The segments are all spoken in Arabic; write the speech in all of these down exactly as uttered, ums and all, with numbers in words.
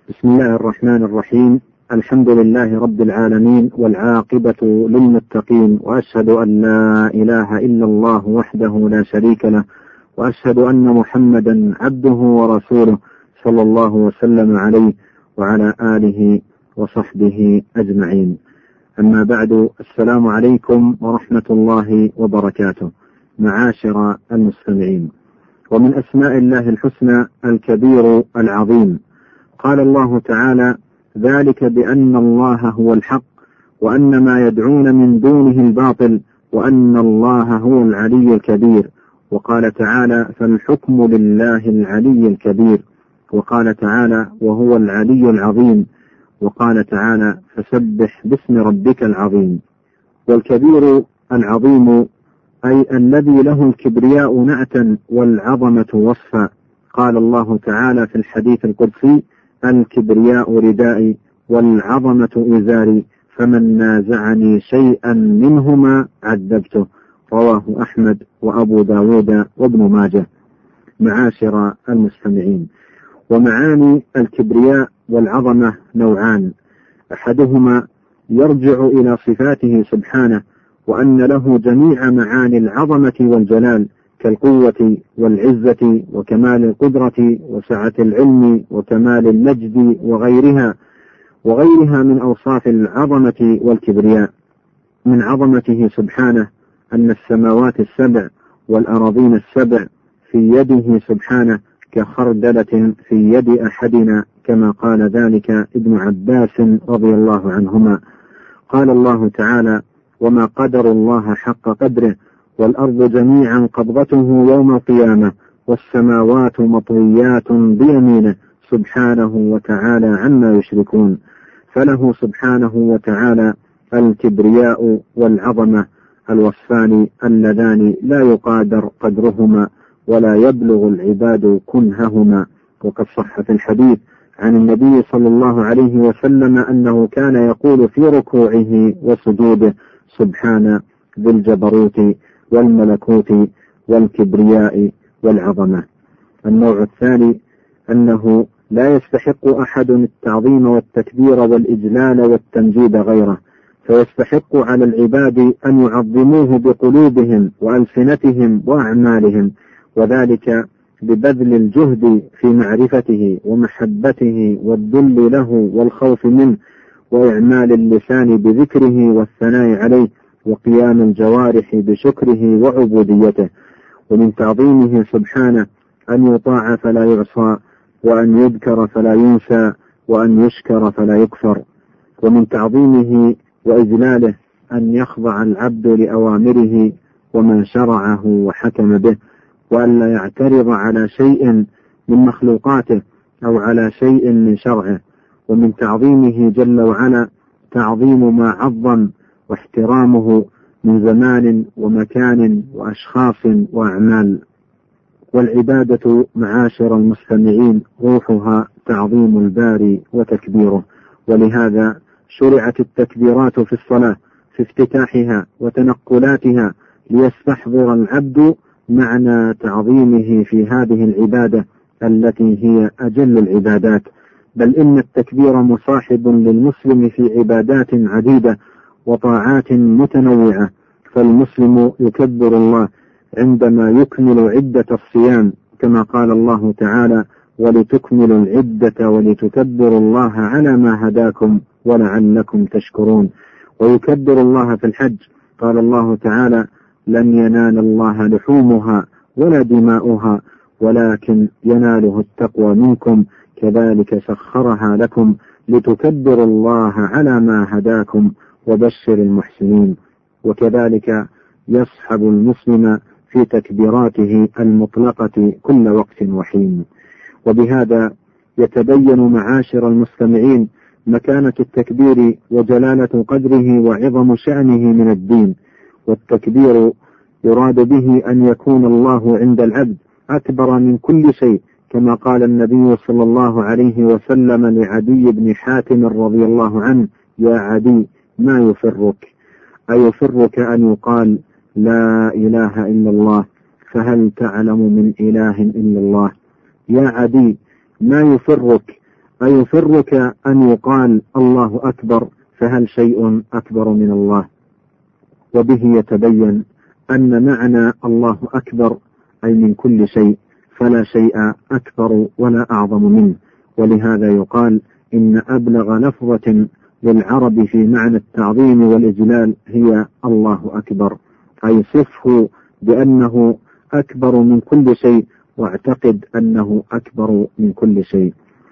بسم الله الرحمن الرحيم. الحمد لله رب العالمين، والعاقبة للمتقين، وأشهد أن لا إله إلا الله وحده لا شريك له، وأشهد أن محمدا عبده ورسوله صلى الله وسلم عليه وعلى آله وصحبه أجمعين. أما بعد، السلام عليكم ورحمة الله وبركاته. معاشر المستمعين، ومن أسماء الله الحسنى الكبير العظيم. قال الله تعالى: ذلك بأن الله هو الحق وأن ما يدعون من دونه الباطل وأن الله هو العلي الكبير. وقال تعالى: فالحكم لله العلي الكبير. وقال تعالى: وهو العلي العظيم. وقال تعالى: فسبح باسم ربك العظيم. والكبير العظيم أي الذي له الكبرياء نعتا والعظمة وصفا. قال الله تعالى في الحديث القدسي: الكبرياء ردائي والعظمة إزاري فمن نازعني شيئا منهما عذبته. رواه أحمد وأبو داود وابن ماجه. معاشر المستمعين، ومعاني الكبرياء والعظمة نوعان: أحدهما يرجع إلى صفاته سبحانه، وأن له جميع معاني العظمة والجلال كالقوة والعزة وكمال القدرة وسعة العلم وكمال المجد وغيرها وغيرها من أوصاف العظمة والكبرياء. من عظمته سبحانه أن السماوات السبع والأراضين السبع في يده سبحانه كخردلة في يد أحدنا، كما قال ذلك ابن عباس رضي الله عنهما. قال الله تعالى: وما قدر الله حق قدره والأرض جميعا قبضته يوم القيامة والسماوات مطويات بيمينه سبحانه وتعالى عما يشركون. فله سبحانه وتعالى الكبرياء والعظمة، الوصفان اللذان لا يقادر قدرهما ولا يبلغ العباد كنههما. وقد صح في الحديث عن النبي صلى الله عليه وسلم أنه كان يقول في ركوعه وسجوده: سبحان ذي الجبروت والملكوت والكبرياء والعظمة. النوع الثاني أنه لا يستحق أحد التعظيم والتكبير والإجلال والتمجيد غيره، فيستحق على العباد أن يعظموه بقلوبهم وألسنتهم وأعمالهم، وذلك ببذل الجهد في معرفته ومحبته والذل له والخوف منه، وإعمال اللسان بذكره والثناء عليه، وقيام الجوارح بشكره وعبوديته. ومن تعظيمه سبحانه أن يطاع فلا يعصى، وأن يذكر فلا ينسى، وأن يشكر فلا يكفر. ومن تعظيمه وإجلاله أن يخضع العبد لأوامره وما شرعه وحكم به، وأن لا يعترض على شيء من مخلوقاته أو على شيء من شرعه. ومن تعظيمه جل وعلا تعظيم ما عظم واحترامه من زمان ومكان وأشخاص وأعمال. والعبادة معاشر المستمعين روحها تعظيم الباري وتكبيره، ولهذا شرعت التكبيرات في الصلاة في افتتاحها وتنقلاتها ليستحضر العبد معنى تعظيمه في هذه العبادة التي هي أجل العبادات. بل إن التكبير مصاحب للمسلم في عبادات عديدة وطاعات متنوعة، فالمسلم يكبر الله عندما يكمل عدة الصيام، كما قال الله تعالى: ولتكملوا العدة ولتكبروا الله على ما هداكم ولعلكم تشكرون. ويكبر الله في الحج، قال الله تعالى: لن ينال الله لحومها ولا دماؤها ولكن يناله التقوى منكم كذلك سخرها لكم لتكبروا الله على ما هداكم وبشر المحسنين. وكذلك يصحب المسلم في تكبيراته المطلقة كل وقت وحين. وبهذا يتبين معاشر المستمعين مكانة التكبير وجلالة قدره وعظم شأنه من الدين. والتكبير يراد به أن يكون الله عند العبد أكبر من كل شيء، كما قال النبي صلى الله عليه وسلم لعدي بن حاتم رضي الله عنه: يا عدي ما يفرك؟ أيفرك أن يقال لا إله إلا الله؟ فهل تعلم من إله إلا الله؟ يا عدي ما يفرك أيفرك أن يقال الله أكبر، فهل شيء أكبر من الله؟ وبه يتبين أن معنى الله أكبر أي من كل شيء، فلا شيء أكبر ولا أعظم منه. ولهذا يقال إن أبلغ لفظة للعرب في معنى التعظيم والإجلال هي الله أكبر، أي صفه بأنه أكبر من كل شيء، واعتقد أنه أكبر من كل شيء.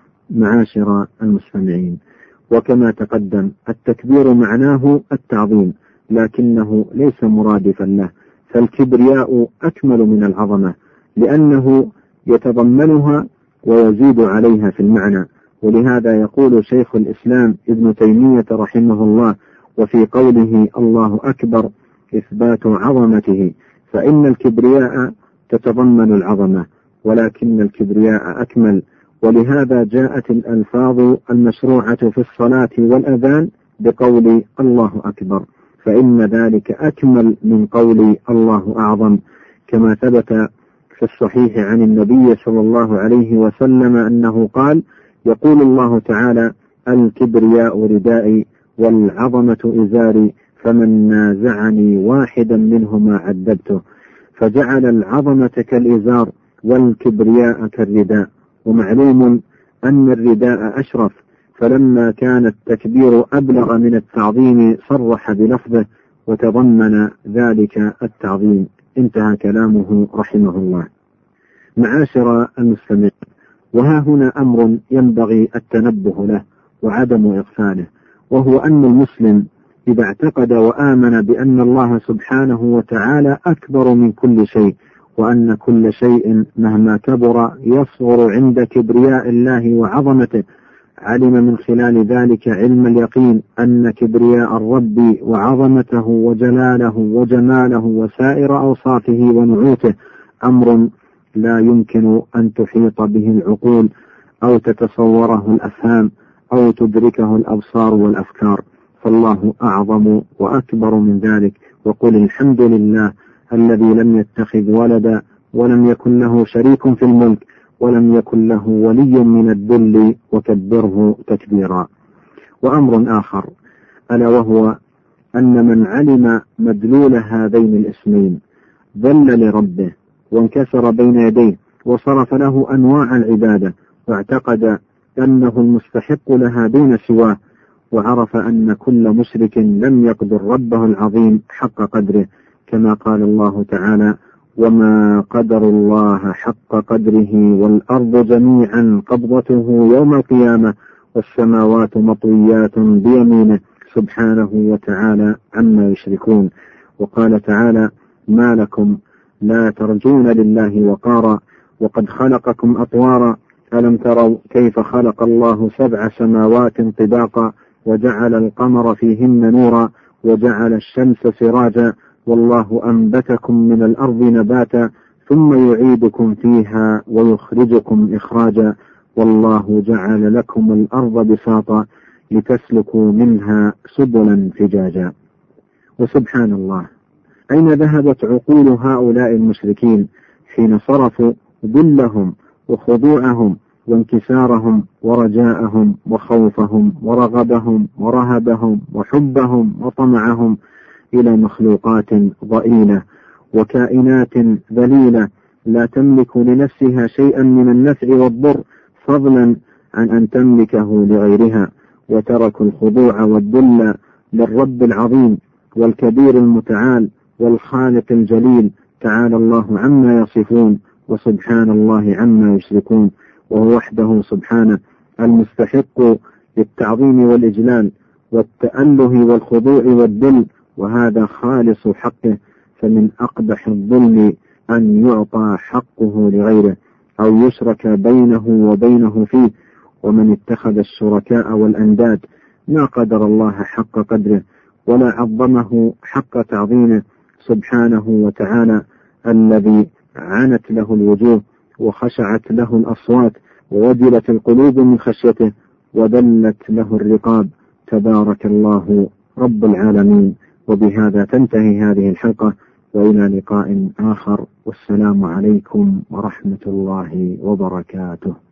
معاشر المستمعين، وكما تقدم التكبير معناه التعظيم، لكنه ليس مرادفا له، فالكبرياء أكمل من العظمة لأنه يتضمنها ويزيد عليها في المعنى. ولهذا يقول شيخ الإسلام ابن تيمية رحمه الله وفي قوله الله أكبر إثبات عظمته، فإن الكبرياء تتضمن العظمة، ولكن الكبرياء أكمل. ولهذا جاءت الألفاظ المشروعة في الصلاة والأذان بقول الله أكبر، فإن ذلك أكمل من قول الله أعظم، كما ثبت في الصحيح عن النبي صلى الله عليه وسلم أنه قال: يقول الله تعالى: الكبرياء ردائي والعظمة إزاري، فمن نازعني واحدا منهما عذبته. فجعل العظمة كالإزار والكبرياء كالرداء. ومعلوم أن الرداء أشرف، فلما كان التكبير أبلغ من التعظيم صرح بلفظه وتضمن ذلك التعظيم. انتهى كلامه رحمه الله. معاشر المستمعين، وها هنا أمر ينبغي التنبه له وعدم إغفاله، وهو أن المسلم إذا اعتقد وآمن بأن الله سبحانه وتعالى أكبر من كل شيء، وأن كل شيء مهما كبر يصغر عند كبرياء الله وعظمته، علم من خلال ذلك علم اليقين أن كبرياء الرب وعظمته وجلاله وجماله وسائر أوصافه ونعوته أمر لا يمكن أن تحيط به العقول أو تتصوره الأفهام أو تدركه الأبصار والأفكار، فالله أعظم وأكبر من ذلك. وقل الحمد لله الذي لم يتخذ ولدا ولم يكن له شريك في الملك ولم يكن له ولي من الذل وكبره تكبيرا. وأمر آخر، ألا وهو أن من علم مدلول هذين الاسمين ذل لربه وانكسر بين يديه وصرف له أنواع العبادة، واعتقد أنه المستحق لها دون سواه، وعرف أن كل مشرك لم يقدر ربه العظيم حق قدره، كما قال الله تعالى: وما قدر الله حق قدره والأرض جميعا قبضته يوم القيامة والسماوات مطويات بيمينه سبحانه وتعالى عما يشركون. وقال تعالى: ما لكم لا ترجون لله وقارا وقد خلقكم أطوارا ألم تروا كيف خلق الله سبع سماوات طباقا وجعل القمر فيهن نورا وجعل الشمس سراجا والله أنبتكم من الأرض نباتا ثم يعيدكم فيها ويخرجكم إخراجا والله جعل لكم الأرض بساطا لتسلكوا منها سبلا فجاجا. وسبحان الله، أين ذهبت عقول هؤلاء المشركين حين صرفوا ذلهم وخضوعهم وانكسارهم ورجاءهم وخوفهم ورغبهم ورهبهم وحبهم وطمعهم إلى مخلوقات ضئيلة وكائنات ذليلة لا تملك لنفسها شيئا من النفع والضر فضلا عن أن تملكه لغيرها، وتركوا الخضوع والذل للرب العظيم والكبير المتعال والخالق الجليل، تعالى الله عما يصفون وسبحان الله عما يشركون، وهو وحده سبحانه المستحق للتعظيم والإجلال والتأله والخضوع والذل، وهذا خالص حقه. فمن أقبح الظلم أن يعطى حقه لغيره أو يشرك بينه وبينه فيه، ومن اتخذ الشركاء والأنداد ما قدر الله حق قدره ولا عظمه حق تعظيمه سبحانه وتعالى، الذي عنت له الوجوه وخشعت له الأصوات ووجلت القلوب من خشيته وذلت له الرقاب، تبارك الله رب العالمين. وبهذا تنتهي هذه الحلقة، وإلى لقاء آخر، والسلام عليكم ورحمة الله وبركاته.